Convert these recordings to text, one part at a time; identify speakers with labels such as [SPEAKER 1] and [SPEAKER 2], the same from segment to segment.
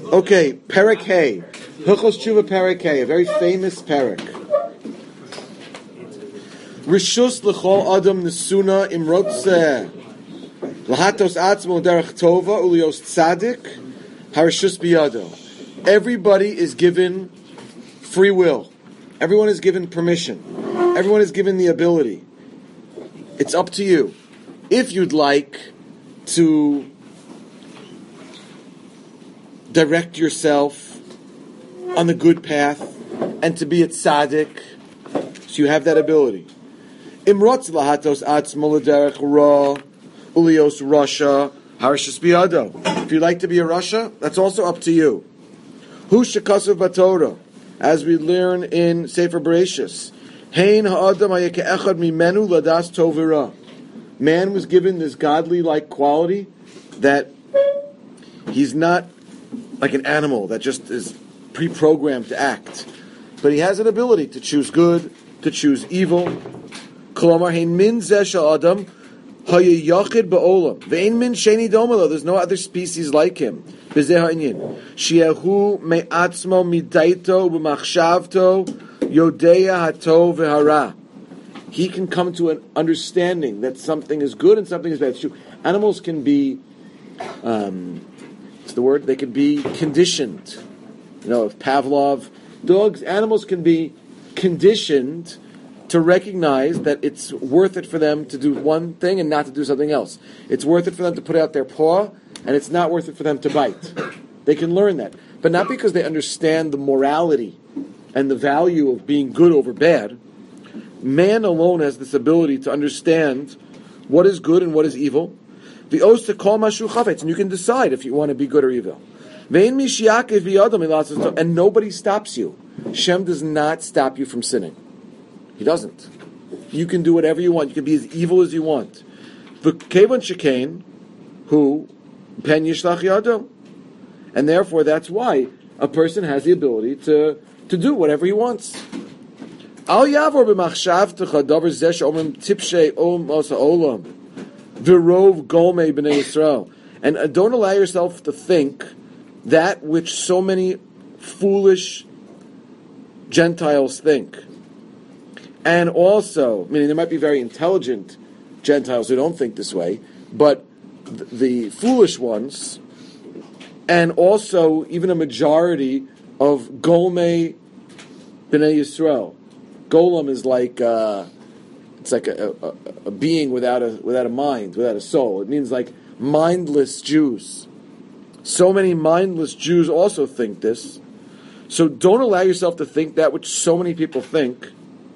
[SPEAKER 1] Okay, Perek Hey. Hilchos Tshuva Perek Hey, a very famous Perek. Rishus l'chol adam nesuna imrotze lahatos atzmo derech tova ulios tzadik harishus biyado. Everybody is given free will. Everyone is given permission. Everyone is given the ability. It's up to you. If you'd like to direct yourself on the good path and to be a tzaddik, so you have that ability. Imrotz lahatos atzmo l'derech ra ulios rasha harishus biyado. If you'd like to be a rasha, that's also up to you. Hu shekasav b'Torah, as we learn in Sefer Bereshis, Hein ha'adam hayekeh echad mimenu ladas tov v'ra. Man was given this godly-like quality that he's not like an animal that just is pre-programmed to act, but he has an ability to choose good, to choose evil. Kolomar hein min zeh shel adam hayayachid ba'olam ve'ein min sheni domelo. There's no other species like him. B'zeh ha'inyin she'ehu me'atzmo midaito b'machshavto yodeya hatov v'hara. He can come to an understanding that something is good and something is bad. It's true. Animals can be, what's the word? They can be conditioned. You know, if Pavlov, animals can be conditioned to recognize that it's worth it for them to do one thing and not to do something else. It's worth it for them to put out their paw, and it's not worth it for them to bite. They can learn that. But not because they understand the morality and the value of being good over bad. Man alone has this ability to understand what is good and what is evil. The os to call mashu chavetz, and you can decide if you want to be good or evil. And nobody stops you. Shem does not stop you from sinning. He doesn't. You can do whatever you want. You can be as evil as you want. V'kevan shekain, who pen yishlach yado, and therefore that's why a person has the ability to do whatever he wants. Al yavor b'machshavtecha davar zeh she'omrim tipshei osa olam v'rov golmei b'nei Yisrael, and don't allow yourself to think that which so many foolish Gentiles think. And also, meaning there might be very intelligent Gentiles who don't think this way, but the foolish ones, and also even a majority of golmei b'nei Yisrael. Golem is like it's like a being without a mind, without a soul. It means like mindless Jews. So many mindless Jews also think this. So don't allow yourself to think that which so many people think.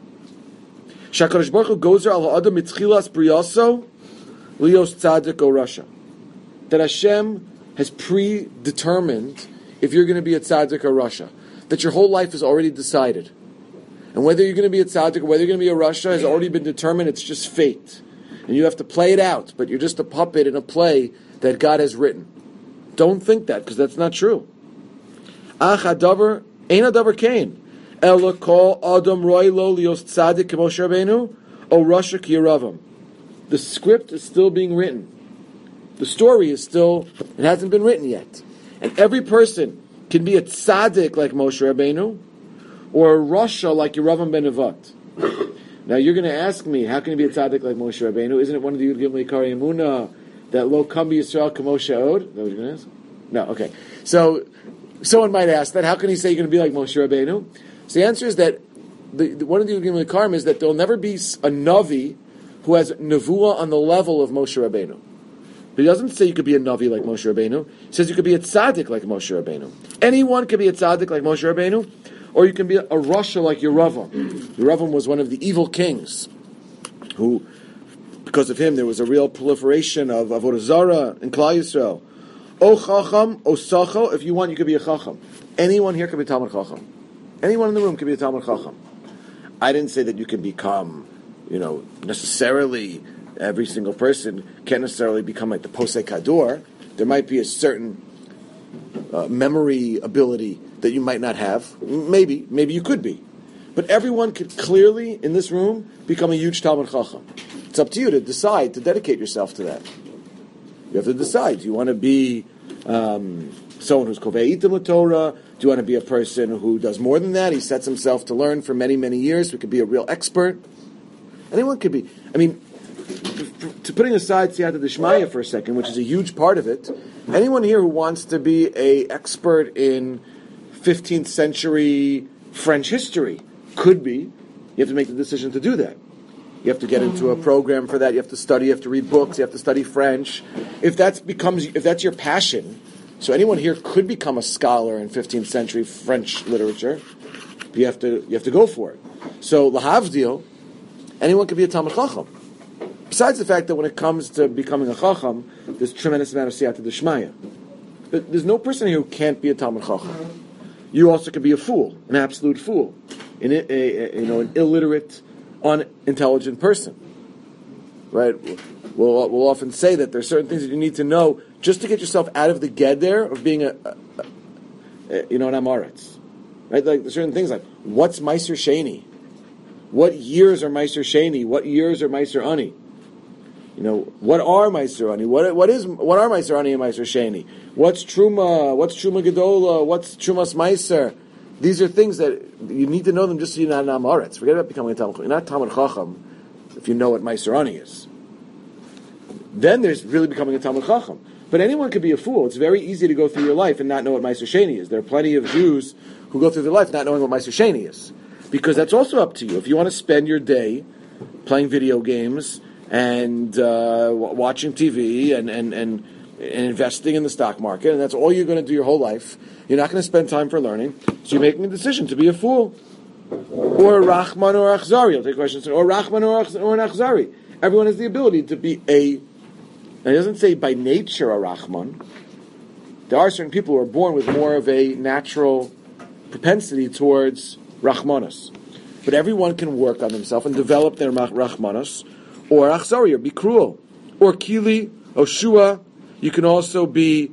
[SPEAKER 1] Shakadosh Baruch Hu gozer al ha'adam mitchilas briyaso lios tzadik o rasha. That Hashem has predetermined if you're going to be a tzaddik or rasha. That your whole life is already decided. And whether you're going to be a tzaddik or whether you're going to be a rasha has already been determined. It's just fate. And you have to play it out. But you're just a puppet in a play that God has written. Don't think that, because that's not true. Ach hadavar, ein hadavar kain. Ela kol adam roi lo lios tzaddik k'Moshe Rabbeinu o rasha k'Yeravam. The script is still being written. The story is still, it hasn't been written yet. And every person can be a tzaddik like Moshe Rabbeinu, or a rasha like Yeravam ben Nevat. Now you're going to ask me, how can you be a tzaddik like Moshe Rabbeinu? Isn't it one of the Yud Gimel Ikari Emunah that lo kam Yisrael k'Moshe Od? Is that what you're going to ask? No, okay. So someone might ask that. How can he say you're going to be like Moshe Rabbeinu? So the answer is that one of the Yud Gimel Ikarim is that there'll never be a Navi who has nevuah on the level of Moshe Rabbeinu. But he doesn't say you could be a Navi like Moshe Rabbeinu. He says you could be a tzaddik like Moshe Rabbeinu. Anyone could be a tzaddik like Moshe Rabbeinu, or you can be a rasha like Yeravam. Yeravam was one of the evil kings who, because of him, there was a real proliferation of avodah zarah in Klal Yisrael. O chacham, o sachal, if you want, you could be a chacham. Anyone here could be a Talmud chacham. Anyone in the room could be a Talmud chacham. I didn't say that you can become, necessarily, every single person can't necessarily become like the Posei Kador. There might be a certain memory ability that you might not have. Maybe you could be. But everyone could clearly, in this room, become a huge Talmud Chacham. It's up to you to decide, to dedicate yourself to that. You have to decide. Do you want to be someone who's koveitim Torah? Do you want to be a person who does more than that? He sets himself to learn for many, many years. We could be a real expert. Anyone could be. I mean, to putting aside Siyata Dishmaya for a second, which is a huge part of it, anyone here who wants to be an expert in 15th century French history could be. You have to make the decision to do that. You have to get into a program for that. You have to study. You have to read books. You have to study French. If that's your passion, so anyone here could become a scholar in 15th century French literature. You have to go for it. So lahavdil, anyone could be a Talmid Chacham. Besides the fact that when it comes to becoming a Chacham, there's a tremendous amount of Siyata Dishmaya. There's no person here who can't be a Talmid Chacham. You also could be a fool, an absolute fool, an illiterate, unintelligent person, right? We'll often say that there's certain things that you need to know just to get yourself out of the geder of being an Amoritz, right? Like there's certain things like what's Meiser Sheni, what years are Meiser Sheni, what years are Meiser Ani, what are Meiser Ani, what are Meiser Ani and Meiser Sheni, what's Truma Gedola, what's Trumas Meiser. These are things that you need to know them just so you're not an Amoritz. Forget about becoming a Talmid Chacham. You're not Talmid Chacham if you know what Meiser Ani is. Then there's really becoming a Talmid Chacham. But anyone could be a fool. It's very easy to go through your life and not know what Meiser Sheni is. There are plenty of Jews who go through their life not knowing what Meiser Sheni is. Because that's also up to you. If you want to spend your day playing video games and watching TV and investing in the stock market, and that's all you're going to do your whole life, you're not going to spend time for learning, so you're making a decision to be a fool. Or a Rachman or Achzari. I'll take questions. Or Rachman or an Achzari. Everyone has the ability to be a... Now, it doesn't say by nature a Rachman. There are certain people who are born with more of a natural propensity towards Rachmanos. But everyone can work on themselves and develop their Rachmanos. Or Achzari, or be cruel. Or Kili, or Shua. You can also be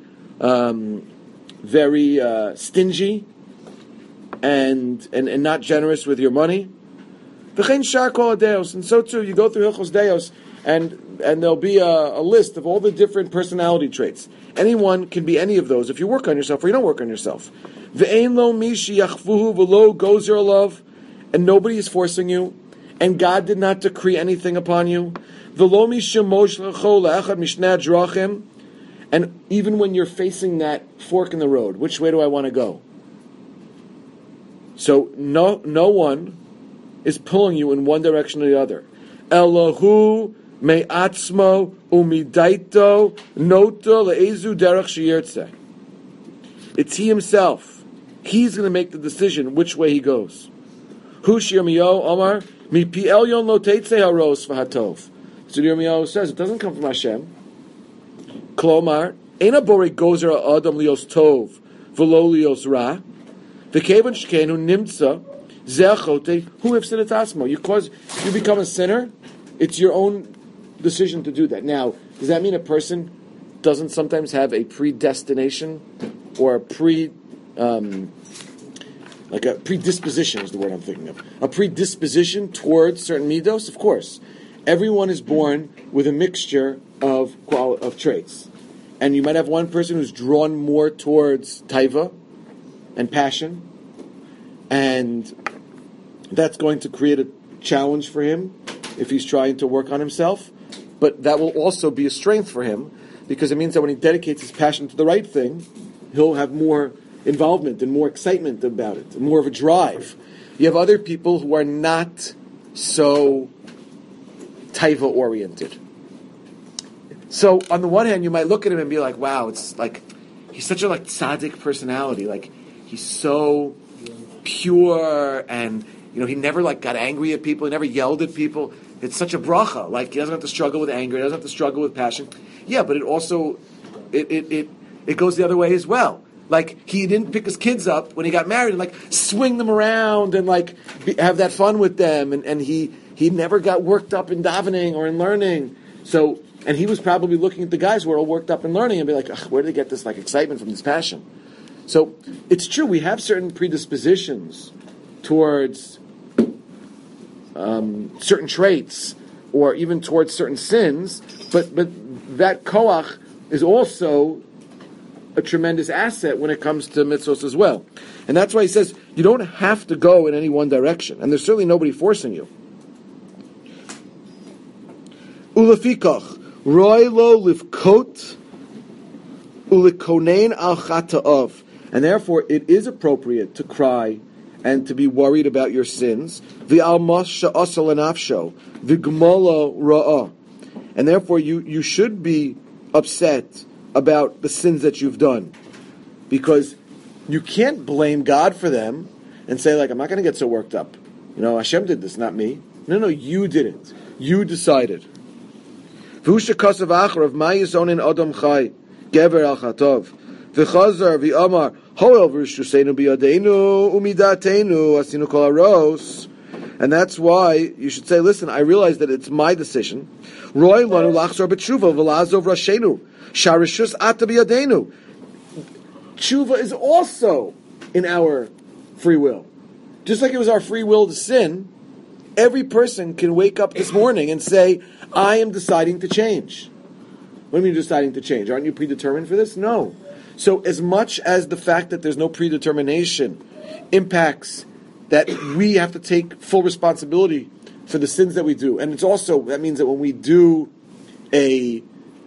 [SPEAKER 1] very stingy and not generous with your money. And so too, you go through Hilchos Deos, and there'll be a list of all the different personality traits. Anyone can be any of those if you work on yourself or you don't work on yourself. And nobody is forcing you, and God did not decree anything upon you. And even when you're facing that fork in the road, which way do I want to go? So no one is pulling you in one direction or the other. Elohu me'atzmo umidaito nota le'ezu derech sheyirtzeh. It's He Himself. He's going to make the decision which way He goes. Hu Yirmiyahu Omar mi pi elyon lo teitzeh haros v'hatov. So Yirmiyahu says it doesn't come from Hashem. Klomar eina borei gozer adam lios tov v'lo lios ra v'kevan shkenu nimtza zeachote hu ifsidat asmo. You become a sinner. It's your own decision to do that. Now, does that mean a person doesn't sometimes have a predestination or a predisposition is the word I'm thinking of. A predisposition towards certain midos? Of course. Everyone is born with a mixture of traits. And you might have one person who's drawn more towards taiva and passion, and that's going to create a challenge for him if he's trying to work on himself. But that will also be a strength for him, because it means that when he dedicates his passion to the right thing, he'll have more involvement and more excitement about it, and more of a drive. You have other people who are not so taiva-oriented. So, on the one hand, you might look at him and be like, wow, it's like, he's such a tzaddik personality. Like, he's so pure, and, he never got angry at people, he never yelled at people. It's such a bracha. Like, he doesn't have to struggle with anger, he doesn't have to struggle with passion. Yeah, but it also, it goes the other way as well. Like, he didn't pick his kids up when he got married and, swing them around and, have that fun with them. And he never got worked up in davening or in learning. So, and he was probably looking at the guys who were all worked up in learning and be like, where did they get this, excitement from this passion? So, it's true, we have certain predispositions towards certain traits or even towards certain sins, but that koach is also a tremendous asset when it comes to mitzvos as well. And that's why he says you don't have to go in any one direction, and there's certainly nobody forcing you. Ulefikach, roy lo livkot ulikonein al chata'ov. And therefore it is appropriate to cry and to be worried about your sins. V'almas sha'asa lenafsho, v'gmala ra'ah. And therefore you should be upset about the sins that you've done. Because you can't blame God for them and say, like, I'm not going to get so worked up. Hashem did this, not me. No, you didn't. You decided. V'usha kasav acharav ma yizonin adam chai gever al chatov. V'chazar v'amar hoel v'rishusenu biyadenu umidatenu asinu kol haros. And that's why you should say, listen, I realize that it's my decision. Roy lanu lachzor b'tshuva v'lazov rashenu. Sharishus ata biyadenu. Tshuva is also in our free will. Just like it was our free will to sin, every person can wake up this morning and say, I am deciding to change. What do you mean deciding to change? Aren't you predetermined for this? No. So as much as the fact that there's no predetermination impacts that we have to take full responsibility for the sins that we do, and it's also, that means that when we do a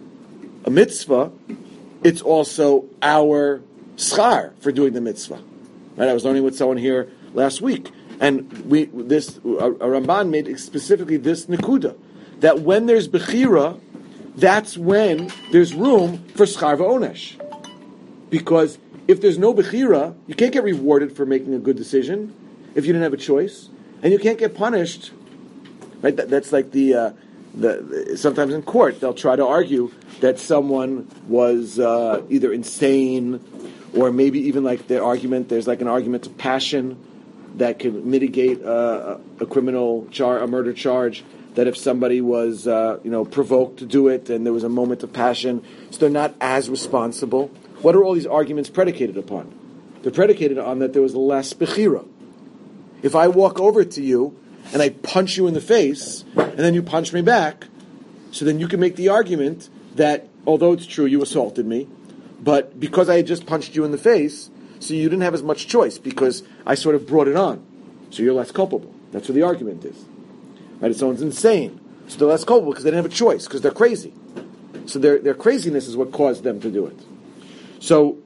[SPEAKER 1] mitzvah, it's also our schar for doing the mitzvah. Right? I was learning with someone here last week, and a Ramban made specifically this nekuda, that when there's bechira, that's when there's room for schar v'onesh. Because if there's no bechira, you can't get rewarded for making a good decision if you didn't have a choice, and you can't get punished. Right? That's like the sometimes in court they'll try to argue that someone was either insane, or maybe even like their argument. There's like an argument of passion that can mitigate a criminal a murder charge. That if somebody was provoked to do it and there was a moment of passion, so they're not as responsible. What are all these arguments predicated upon? They're predicated on that there was less bechira. If I walk over to you and I punch you in the face, and then you punch me back, so then you can make the argument that, although it's true you assaulted me, but because I had just punched you in the face, so you didn't have as much choice because I sort of brought it on. So you're less culpable. That's what the argument is. Right? If someone's insane, so they're less culpable because they didn't have a choice, because they're crazy. So their craziness is what caused them to do it. So,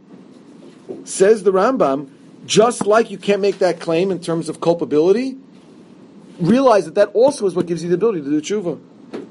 [SPEAKER 1] says the Rambam, just like you can't make that claim in terms of culpability, realize that also is what gives you the ability to do tshuva.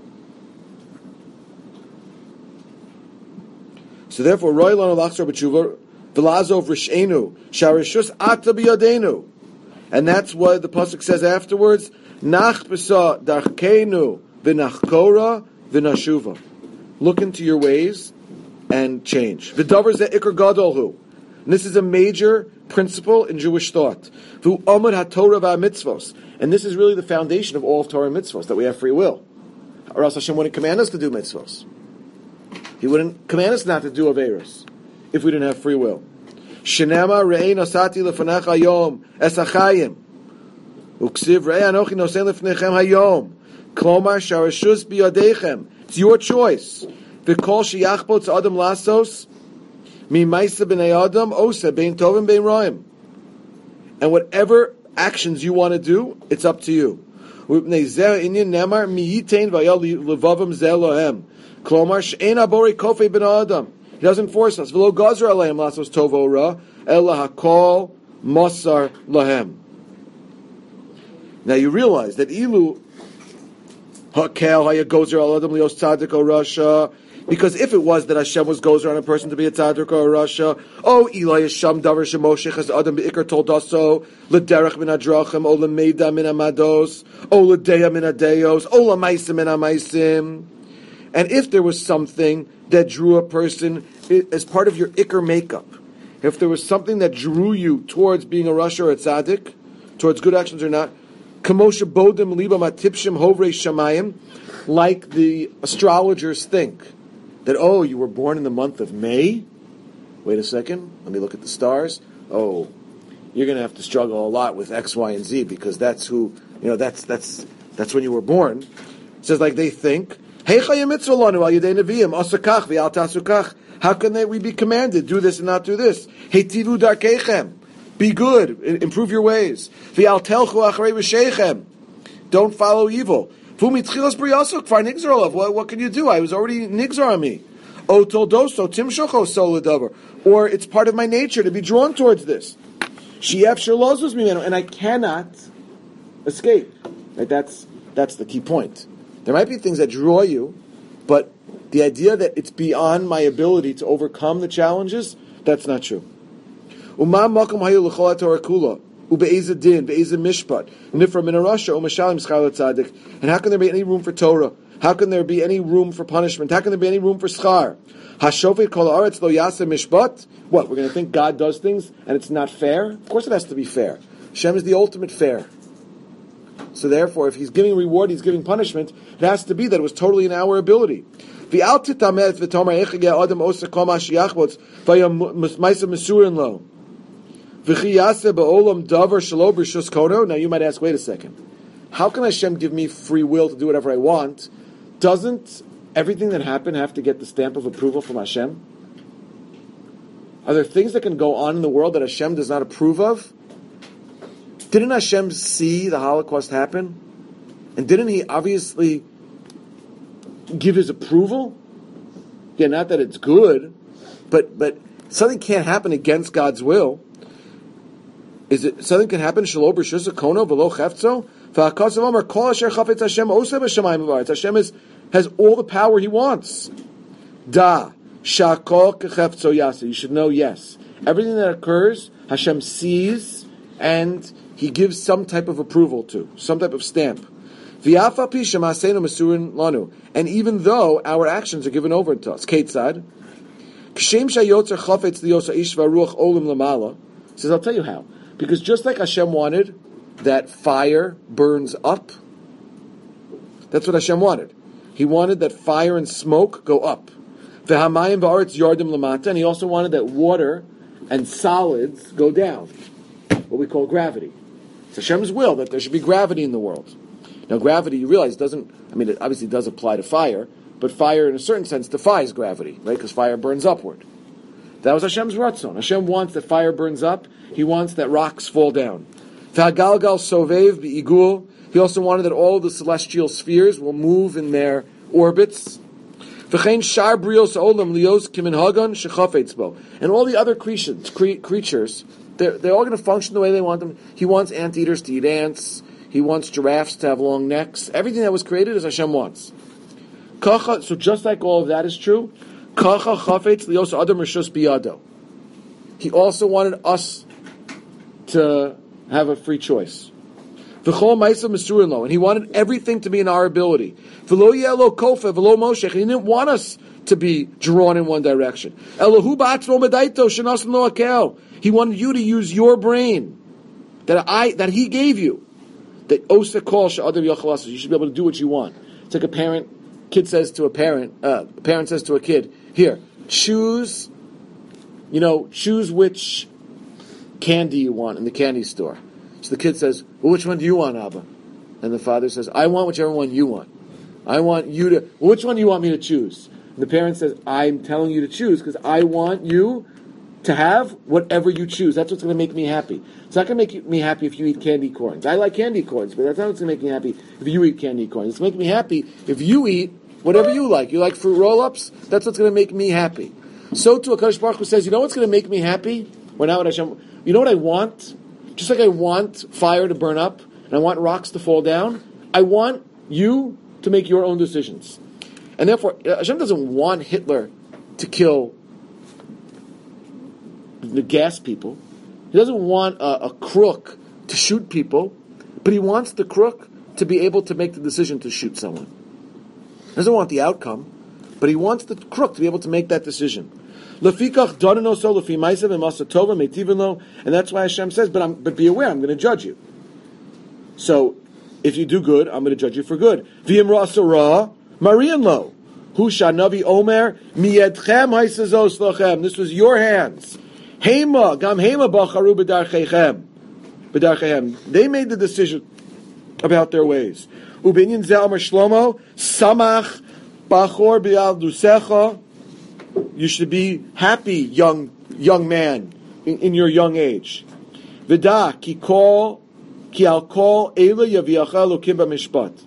[SPEAKER 1] So therefore, Roy lanu lachzor b'tshuva v'lazov rishenu sharishus ata biyadenu, and that's what the pasuk says afterwards. Nach b'sa darkeinu v'nachkora v'nashuva. Look into your ways and change. V'davar zeh ikar gadol hu. And this is a major principle in Jewish thought. V'hu amud haTorah v'amitzvos. And this is really the foundation of all of Torah and mitzvos, that we have free will. Or else Hashem wouldn't command us to do mitzvos. He wouldn't command us not to do averos if we didn't have free will. Shenema re'ei nosati lefanecha hayom es hachayim. Uksiv re'ei anochi nosen lefnechem hayom. Klomar sharashus biyadechem. It's your choice. V'kol sheyachbo tzadam lasos mimaisa b'nei adam osa bein tovim bein roim. And whatever actions you want to do, it's up to you. U'pnei zeh inyan nemar miyitein v'yal levavam zeh lohem. Klomar she'en abori kofei b'nei adam. He doesn't force us. V'lo gazer aleim lasos tovo ra ela hakol mosar lahem. Now you realize that ilu hakel hayagozer al adam lios tzadik o rasha. Because if it was that Hashem was gozer on a person to be a tzaddik or a rasha, Eli Hashem davar shemoshech as adam beikar toldaso lederech min hadrachim o lemeida min hamados o ledeya min hadeos o lamaisim min hamaisim. And if there was something that drew a person as part of your ikar makeup, if there was something that drew you towards being a rasha or a tzaddik, towards good actions or not, kamosha bodim libam atipshim hovrei shamayim, like the astrologers think. That, you were born in the month of May? Wait a second, let me look at the stars. You're going to have to struggle a lot with X, Y, and Z, because that's who, that's when you were born. It says like they think, How can we be commanded, do this and not do this? Heitivu darkeichem. Be good, improve your ways. V'al telchu achrei v'sheichem. Don't follow evil. V'umitchilas briyasuk far nigzar. What can you do? I was already nigzar on me. O toldoso timshocho soladavar. Or it's part of my nature to be drawn towards this. Shief shalozus mimenu. And I cannot escape. Right? That's the key point. There might be things that draw you, but the idea that it's beyond my ability to overcome the challenges, that's not true. And how can there be any room for Torah? How can there be any room for punishment? How can there be any room for schar? What, we're going to think God does things and it's not fair? Of course it has to be fair. Hashem is the ultimate fair. So therefore, if He's giving reward, He's giving punishment, it has to be that it was totally in our ability. Now you might ask, wait a second. How can Hashem give me free will to do whatever I want? Doesn't everything that happened have to get the stamp of approval from Hashem? Are there things that can go on in the world that Hashem does not approve of? Didn't Hashem see the Holocaust happen? And didn't He obviously give His approval? Yeah, not that it's good, but something can't happen against God's will. Is it something can happen? Shelo b'rshus kono v'lo chefzo. V'hakasav Omer kol asher chafetz Hashem oseh b'shamayim v'aretz. Hashem has all the power He wants. Da shakol kechefzo yasa. You should know, yes, everything that occurs, Hashem sees and He gives some type of approval to, some type of stamp. V'yafa pi shemaseinu mesurin lanu. And even though our actions are given over to us, Ketzad Kshem shayotzer chafetz liyosa ish v'ruach olim lamala. Says, I'll tell you how. Because just like Hashem wanted that fire burns up, that's what Hashem wanted. He wanted that fire and smoke go up. V'hamayim v'aretz yardim lamata, and He also wanted that water and solids go down, what we call gravity. It's Hashem's will that there should be gravity in the world. Now gravity, you realize, it obviously does apply to fire, but fire in a certain sense defies gravity, right? Because fire burns upward. That was Hashem's ratzon. Hashem wants that fire burns up. He wants that rocks fall down. V'hagalgal sovev b'igul. He also wanted that all the celestial spheres will move in their orbits. V'chein shar brios olam lios kimin hagan shechafetz bo. And all the other creatures, they're all going to function the way they want them. He wants anteaters to eat ants. He wants giraffes to have long necks. Everything that was created is Hashem wants. So just like all of that is true, kacha chafetz lios adam rishus biyado. He also wanted us to have a free choice. V'chol ma'isa mesurin lo, and He wanted everything to be in our ability. V'lo yelo kofa v'lo moshech. He didn't want us to be drawn in one direction. Elohu ba'atzmo medaito shenasan lo akel. He wanted you to use your brain that He gave you. That osa kol she'adam yachal. You should be able to do what you want. It's like a parent says to a parent says to a kid, here, choose which candy you want in the candy store. So the kid says, well, which one do you want, Abba? And the father says, I want whichever one you want. I want you to, well, which one do you want me to choose? And the parent says, I'm telling you to choose because I want you to have whatever you choose. That's what's going to make me happy. It's not going to make me happy if you eat candy corns. I like candy corns, but that's not what's going to make me happy if you eat candy corns. It's going to make me happy if you eat whatever you like. You like fruit roll-ups? That's what's going to make me happy. So too, HaKadosh Baruch Hu says, you know what's going to make me happy? We're not what Hashem. You know what I want? Just like I want fire to burn up and I want rocks to fall down, I want you to make your own decisions. And therefore, Hashem doesn't want Hitler to kill the gas people. He doesn't want a crook to shoot people, but He wants the crook to be able to make the decision to shoot someone. He doesn't want the outcome, but He wants the crook to be able to make that decision. And that's why Hashem says, but be aware, I'm going to judge you. So, if you do good, I'm going to judge you for good. Marian lo. Navi Omer, miyedchem haisazos lochem. This was your hands. Hema, gam hema bacharu b'darchehem. They made the decision about their ways. Ubinyan ze Amar Shlomo, samach bachor bi'al dusecha, You should be happy, young man, in your young age. V'da ki al kol ela yaviacha Elokim b'mishpat.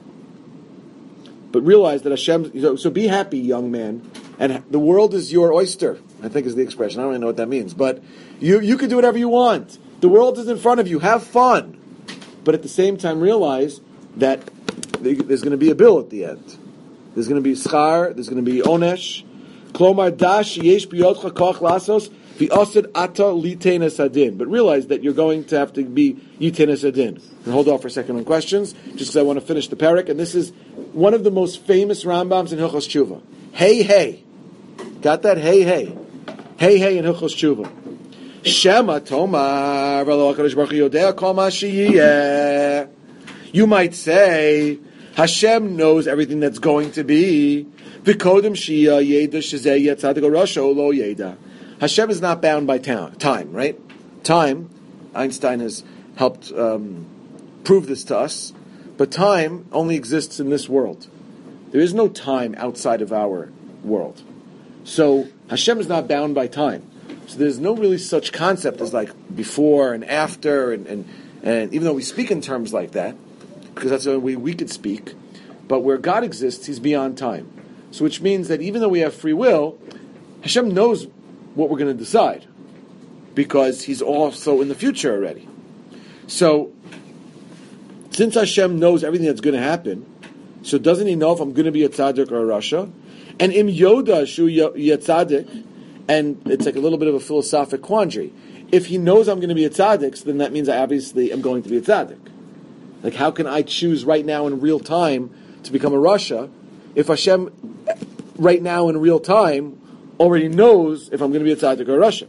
[SPEAKER 1] But realize that Hashem. So be happy, young man, and the world is your oyster, I think is the expression. I don't even know what that means, but you can do whatever you want. The world is in front of you. Have fun, but at the same time realize that there's going to be a bill at the end. There's going to be schar. There's going to be onesh. Klomar dash yesh biyotcha koch lasos v'osed ata litenes adin. But realize that you're going to have to be yitenes adin. And hold off for a second on questions, just because I want to finish the parak. And this is one of the most famous Rambams in Hilchos Tshuva. Hey. Got that? Hey in Hilchos Tshuva. Shema tomar v'lo HaKadosh Baruch Hu yodea kol ma sheyeh. You might say, Hashem knows everything that's going to be. V'kodem shiyah yeda shezeh yetzadik rasha lo yeda. Hashem is not bound by time, right? Time, Einstein has helped prove this to us, but time only exists in this world. There is no time outside of our world. So Hashem is not bound by time. So there's no really such concept as like before and after, and even though we speak in terms like that, because that's the only way we could speak, but where God exists, He's beyond time. So which means that even though we have free will, Hashem knows what we're going to decide, because He's also in the future already. So, since Hashem knows everything that's going to happen, so doesn't He know if I'm going to be a tzaddik or a rasha? And im yoda shu tzaddik, and it's like a little bit of a philosophic quandary. If He knows I'm going to be a tzaddik, so then that means I obviously am going to be a tzaddik. Like, how can I choose right now in real time to become a rasha if Hashem right now in real time already knows if I'm going to be a tzaddik or a rasha?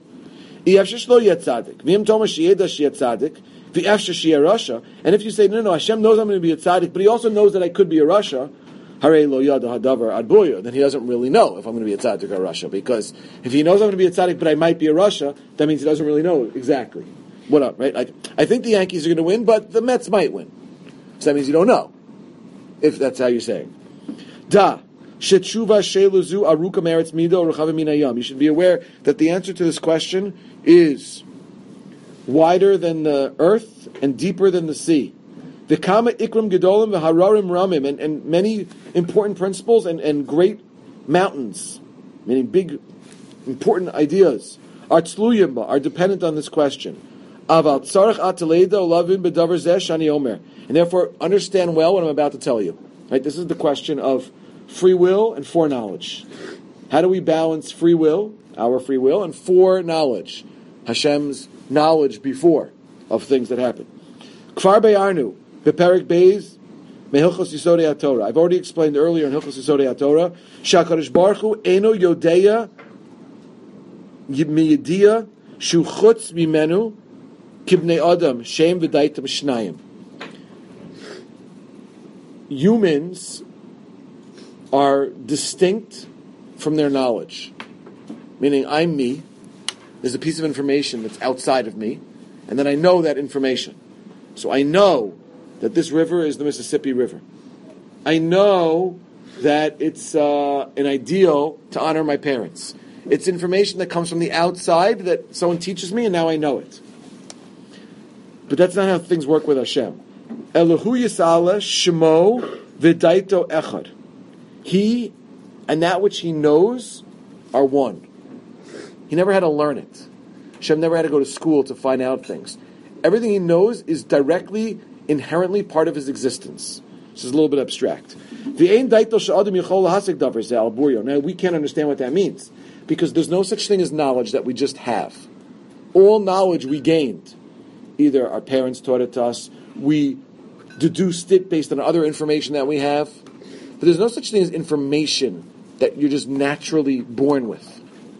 [SPEAKER 1] And if you say, no, Hashem knows I'm going to be a tzaddik, but He also knows that I could be a rasha, then He doesn't really know if I'm going to be a tzaddik or a rasha. Because if He knows I'm going to be a tzaddik, but I might be a rasha, that means He doesn't really know exactly what up, right? Like, I think the Yankees are going to win, but the Mets might win. So that means you don't know, if that's how you're saying. You should be aware that the answer to this question is wider than the earth and deeper than the sea. The kama ikram gedolim v'hararim ramim, and many important principles and great mountains, meaning big, important ideas, are dependent on this question. And therefore, understand well what I'm about to tell you. Right? This is the question of free will and foreknowledge. How do we balance free will, our free will, and foreknowledge, Hashem's knowledge before of things that happen? Kfar be'arnu, be'perik beis, me'hilchos yisodei HaTorah. I've already explained earlier in Hilchos Yisodei HaTorah, Shakadosh Baruch Hu eno yodeya miyedia shu chutz mimenu kibnei adam shem v'daitam shnayim. Humans are distinct from their knowledge. Meaning, I'm me, there's a piece of information that's outside of me, and then I know that information. So I know that this river is the Mississippi River. I know that it's an ideal to honor my parents. It's information that comes from the outside that someone teaches me, and now I know it. But that's not how things work with Hashem. Elohu Yisala Shemo V'daito Echad. He and that which He knows are one. He never had to learn it. Hashem never had to go to school to find out things. Everything He knows is directly, inherently part of His existence. This is a little bit abstract. Now, we can't understand what that means, because there's no such thing as knowledge that we just have. All knowledge we gained. Either our parents taught it to us, we deduced it based on other information that we have. But there's no such thing as information that you're just naturally born with.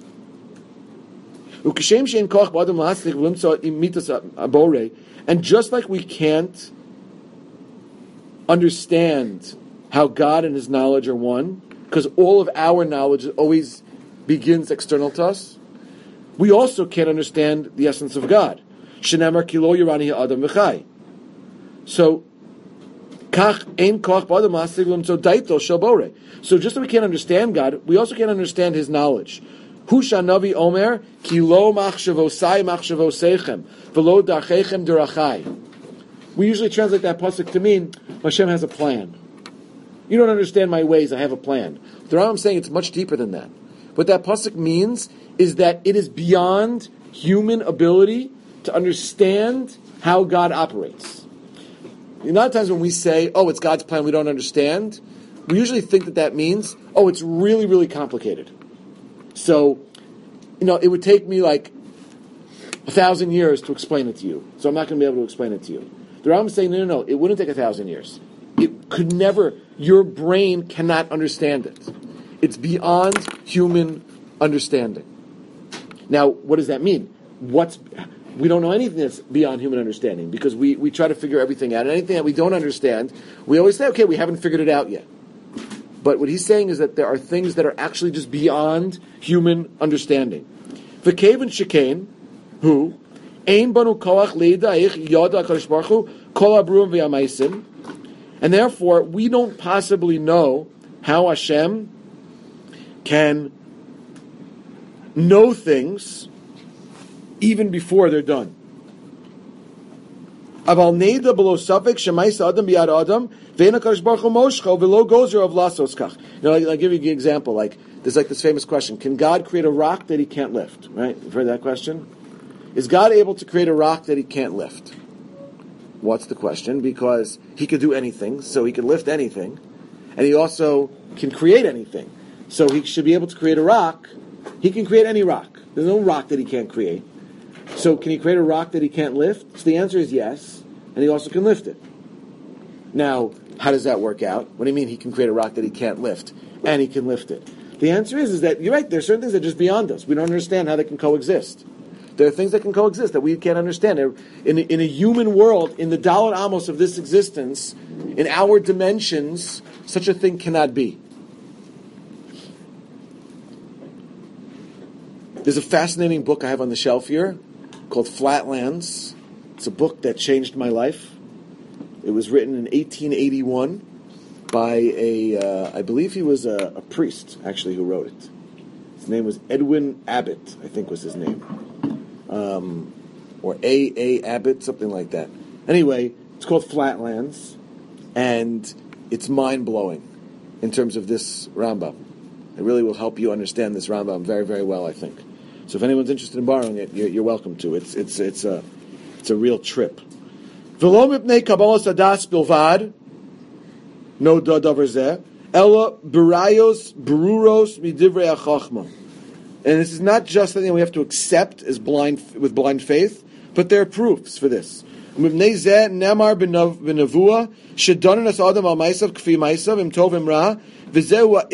[SPEAKER 1] And just like we can't understand how God and His knowledge are one, because all of our knowledge always begins external to us, we also can't understand the essence of God. So, So just that we can't understand God, we also can't understand His knowledge. Husha Navi Omer, Ki lo machshavosai machshavosechem, velo darchechem derachai. We usually translate that pasuk to mean Hashem has a plan. You don't understand my ways, I have a plan. The Rambam is saying it's much deeper than that. What that pasuk means is that it is beyond human ability to understand how God operates. A lot of times when we say, oh, it's God's plan, we don't understand, we usually think that means, oh, it's really, really complicated. So, it would take me like 1,000 years to explain it to you. So I'm not going to be able to explain it to you. The Rambam is saying, no, it wouldn't take 1,000 years. It could never, your brain cannot understand it. It's beyond human understanding. Now, what does that mean? We don't know anything that's beyond human understanding because we try to figure everything out. And anything that we don't understand, we always say, okay, we haven't figured it out yet. But what he's saying is that there are things that are actually just beyond human understanding. V'kevan shekain, who ein banu koach leida ich yada HaKadosh Baruch Hu kol habruim v'yamaisim, and therefore we don't possibly know how Hashem can know things even before they're done. Aval neida below safek shemaisa adam biyad adam ve'en HaKadosh Baruch Hu moshcho v'lo gozer of lasos kach. I'll give you an example. There's this famous question: can God create a rock that He can't lift? Right? You've heard that question. Is God able to create a rock that He can't lift? What's the question? Because He could do anything, so He can lift anything, and He also can create anything. So He should be able to create a rock. He can create any rock. There's no rock that He can't create. So can He create a rock that He can't lift? So the answer is yes, and He also can lift it. Now, how does that work out? What do you mean He can create a rock that He can't lift, and He can lift it? The answer is that you're right, there are certain things that are just beyond us. We don't understand how they can coexist. There are things that can coexist that we can't understand. In a human world, in the Dalet Amos of this existence, in our dimensions, such a thing cannot be. There's a fascinating book I have on the shelf here called Flatlands. It's a book that changed my life. It was written in 1881 by I believe he was a priest, actually, who wrote it. His name was Edwin Abbott, I think was his name. Or A. Abbott, something like that. Anyway, it's called Flatlands, and it's mind-blowing in terms of this Rambam. It really will help you understand this Rambam very, very well, I think. So if anyone's interested in borrowing it, you're welcome to. It's a real trip. V'lo mipnei kabbalas hadas bilvad, no davar zeh, ela berayos beruros midivrei hachachma. And this is not just something we have to accept as with blind faith, but there are proofs for this. Mipnei zeh nemar b'navua shedanan as adam al maisav k'fi maisav im tov im ra. This is a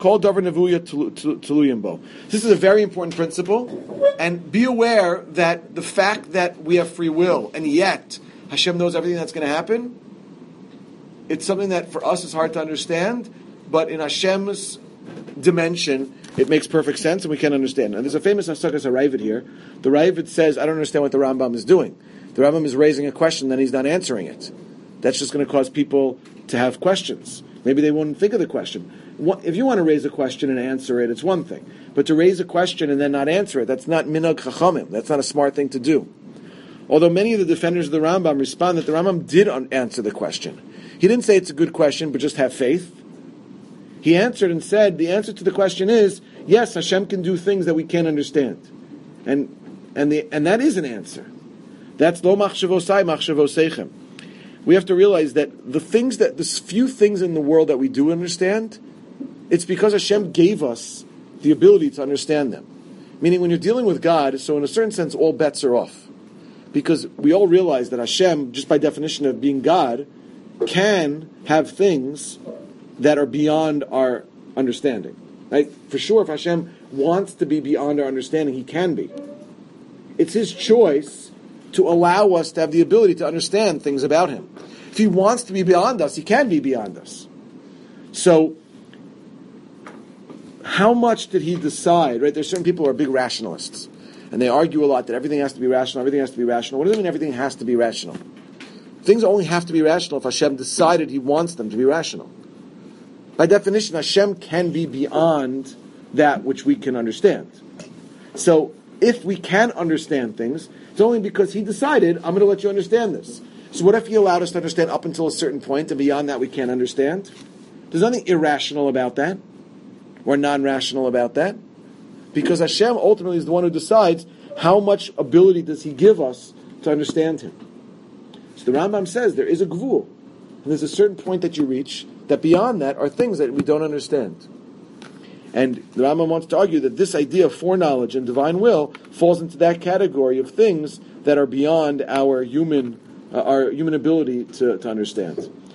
[SPEAKER 1] very important principle, and be aware that the fact that we have free will, and yet Hashem knows everything that's going to happen, it's something that for us is hard to understand, but in Hashem's dimension, it makes perfect sense, and we can understand. And there's a famous Hasakas HaRavid here. The Ravid says, I don't understand what the Rambam is doing. The Rambam is raising a question, then he's not answering it. That's just going to cause people to have questions. Maybe they won't think of the question. If you want to raise a question and answer it, it's one thing. But to raise a question and then not answer it, that's not minhag chachamim. That's not a smart thing to do. Although many of the defenders of the Rambam respond that the Rambam did answer the question. He didn't say it's a good question, but just have faith. He answered and said, the answer to the question is, yes, Hashem can do things that we can't understand. And that is an answer. That's lo machshavosai machshavosechem. We have to realize that the few things in the world that we do understand, it's because Hashem gave us the ability to understand them. Meaning when you're dealing with God, so in a certain sense, all bets are off. Because we all realize that Hashem, just by definition of being God, can have things that are beyond our understanding. Right? For sure, if Hashem wants to be beyond our understanding, He can be. It's His choice to allow us to have the ability to understand things about Him. If He wants to be beyond us, He can be beyond us. So, how much did He decide? Right? There's certain people who are big rationalists, and they argue a lot that everything has to be rational, everything has to be rational. What does it mean everything has to be rational? Things only have to be rational if Hashem decided He wants them to be rational. By definition, Hashem can be beyond that which we can understand. So, if we can understand things, it's only because He decided, I'm going to let you understand this. So what if He allowed us to understand up until a certain point, and beyond that we can't understand? There's nothing irrational about that, or non-rational about that, because Hashem ultimately is the one who decides how much ability does He give us to understand Him. So the Rambam says there is a gvul, and there's a certain point that you reach, that beyond that are things that we don't understand. And the Rambam wants to argue that this idea of foreknowledge and divine will falls into that category of things that are beyond our human ability to understand.